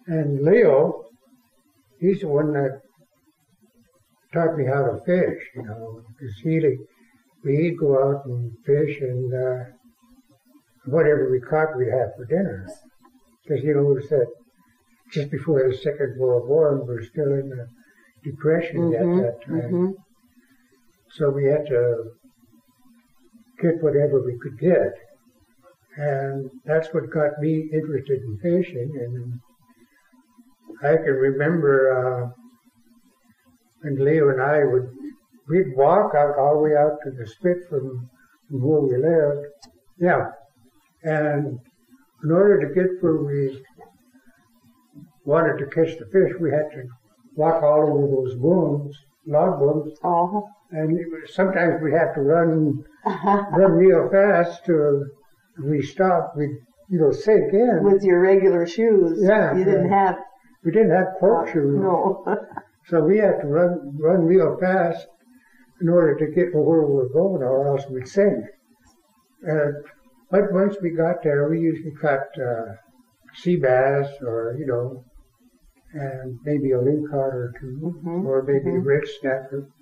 And Leo, he's the one that taught me how to fish, because we'd go out and fish, and whatever we caught, we'd have for dinner. Because, it was that just before the Second World War, and we're still in the Depression at that time. Mm-hmm. So we had to get whatever we could get. And that's what got me interested in fishing. And I can remember when Leo and I we'd walk out all the way out to the spit from where we lived. Yeah. And in order to get where we wanted to catch the fish, we had to walk all over those booms, log booms. Uh-huh. And sometimes we had to run real fast to, if we stopped, we'd, sink in. With your regular shoes. Yeah. You didn't have. We didn't have cork shoes. No. So we had to run real fast in order to get where we were going, or else we'd sink. But once we got there, we usually caught sea bass, or, and maybe a lingcod or two, or maybe a red snapper.